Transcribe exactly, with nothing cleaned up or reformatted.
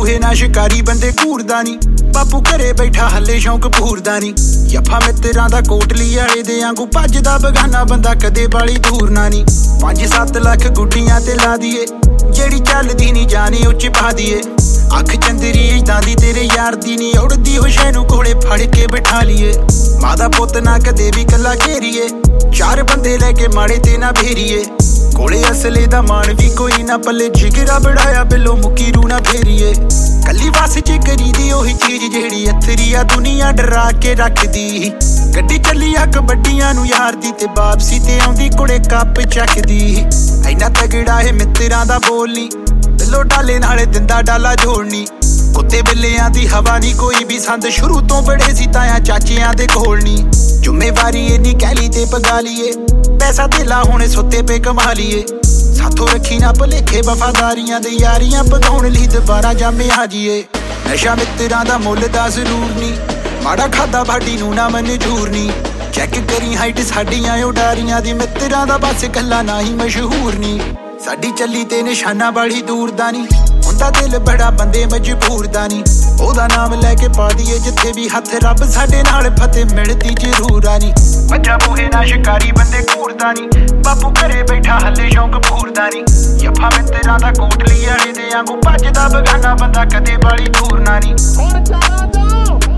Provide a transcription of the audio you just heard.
ਬੂਹੇ ਨਾ ਸ਼ਿਕਾਰੀ ਬੰਦੇ ਘੂਰਦਾ ਨੀ ਬਾਪੂ ਘਰੇ ਬੈਠਾ ਹੱਲੇ ਸ਼ੌਂਕ ਭੂਰਦਾ ਨੀ ਯੱਫਾ ਮਿੱਤਰਾਂ ਦਾ ਕੋਟਲੀ ਵਾਲੇ ਦੇ ਆਂਗੂ ਭੱਜਦਾ ਬਗਾਨਾ ਬੰਦਾ ਕਦੇ ਬਾਲੀ ਦੂਰਨਾ ਨੀ ਪੰਜ ਸੱਤ ਲੱਖ ਗੁੱਡੀਆਂ ਤੇ ਲਾ ਦੀਏ ਜਿਹੜੀ ਚੱਲਦੀ ਨੀ ਜਾਣੀ ਉੱਚ ਪਾ ਦੀਏ ਅੱਖ ਚੰਦਰੀ ਇਦਾਂ ਦੀ ਤੇਰੇ ਯਾਰ ਦੀ ਨੀ ਉੜਦੀ ਹੋਸ਼ੇ ਨੂੰ ਕੋਲੇ ਫੜ ਕੇ ਬਿਠਾ ਲਈਏ ਮਾਂ ਦਾ ਪੁੱਤ ਨਾ ਕਦੇ ਵੀ ਕੱਲਾ ਘੇਰੀਏ ਚਾਰ ਬੰਦੇ ਲੈ ਕੇ ਮਾੜੇ ਤੇ ਨਾ ਫੇਰੀਏ ਕੋਲੇ ਅਸਲੇ ਦਾ ਮਾਣ ਵੀ ਕੋਈ ਨਾ ਪੱਲੇ ਜਿਗਰਾ ਬੜਾਇਆ ਬਿੱਲੋ ਮੁੱਕੀ ਰੂ ਨਾ ਫੇਰੀਏ ਕੱਲੀ ਵਾਸ ਚ ਕਰੀਦੀ ਉਹੀ ਚੀਜ਼ ਜਿਹੜੀ ਅਥਰੀ ਆ ਦੁਨੀਆ ਡਰਾ ਕੇ ਰੱਖਦੀ ਗੱਡੀ ਚੱਲੀ ਆ ਕਬੱਡੀਆਂ ਨੂੰ ਯਾਰ ਦੀ ਤੇ ਵਾਪਸੀ ਤੇ ਆਉਂਦੀ ਕੁੜੇ ਕੱਪ ਚੱਕਦੀ ਇੰਨਾ ਤਗੜਾ ਇਹ ਮਿੱਤਰਾਂ ਦਾ ਬੋਲ ਨੀ ਦਿਲੋਂ ਡਾਲੇ ਨਾਲੇ ਦਿੰਦਾ ਡਾਲਾ ਜੋੜਨੀ ਕੁੱਤੇ ਬਿੱਲਿਆਂ ਦੀ ਹਵਾ ਨੀ ਕੋਈ ਵੀ ਸੰਦ ਸ਼ੁਰੂ ਤੋਂ ਬੜੇ ਸੀ ਤਾਇਆ ਚਾਚਿਆਂ ਦੇ ਕੋਲ ਨੀ ਜ਼ਿੰਮੇਵਾਰੀ ਇੰਨੀ ਕਹਿ ਲਈ ਤੇ ਪਗਾ ਲਈਏ ਪੈਸਾ ਧੇਲਾ ਹੁਣੇ ਸੁੱਤੇ ਪੇ ਕਮਾ ਲਈਏ ਸਾਥੋਂ ਰੱਖੀ ਨਾ ਭਲੇਖੇ ਵਫਾਦਾਰੀਆਂ ਦੇ ਯਾਰੀਆਂ ਪਗਾਉਣ ਲਈ ਦੁਬਾਰਾ ਜਾਮੇ ਆ ਜੀਏ ਨਸ਼ਾ ਮਿੱਤਰਾਂ ਦਾ ਮੁੱਲ ਦਾ ਜ਼ਰੂਰ ਨੀ ਮਾੜਾ ਖਾਦਾ ਬਾਡੀ ਨੂੰ ਨਾ ਮਨਜ਼ੂਰ ਨੀ ਚੈੱਕ ਕਰੀ ਹਾਈਟ ਸਾਡੀਆਂ ਉਡਾਰੀਆਂ ਦੀ ਮਿੱਤਰਾਂ ਦਾ ਬਸ ਗੱਲਾਂ ਨਾ ਹੀ ਮਸ਼ਹੂਰ ਨੀ ਸਾਡੀ ਚੱਲੀ ਤੇ ਨਿਸ਼ਾਨਾ ਬਾੜੀ ਦੂਰ ਦਾ ਨੀ ਹੁੰਦਾ ਦਿਲ ਬੜਾ ਬੰਦੇ ਮਜਬੂਰ ਦਾ ਨੀ ਉਹਦਾ ਨਾਮ ਲੈ ਕੇ ਪਾ ਦਈਏ ਜਿੱਥੇ ਵੀ ਹੱਥ ਰੱਬ ਸਾਡੇ ਨਾਲ ਫਤਿਹ ਮਿਲਦੀ ਜ਼ਰੂਰ ਆ ਨੀ ਬੱਚਾ ਬੂਹੇ ਨਾ ਸ਼ਿਕਾਰੀ ਬੰਦੇ ਘੂਰਦਾ ਨੀ ਬਾਪੂ ਘਰੇ ਬੈਠਾ ਹੱਲੇ ਸ਼ੌਂਕ ਭੂਰਦਾ ਨੀ ਯੱਫਾ ਮਿੱਤਰਾਂ ਦਾ ਕੋਟਲੀ ਵਾਲੇ ਦੇ ਆਂਗੂ ਭੱਜਦਾ ਬਗਾਨਾ ਬੰਦਾ ਕਦੇ ਬਾਲੀ ਦੂਰ ਨਾ ਨੀ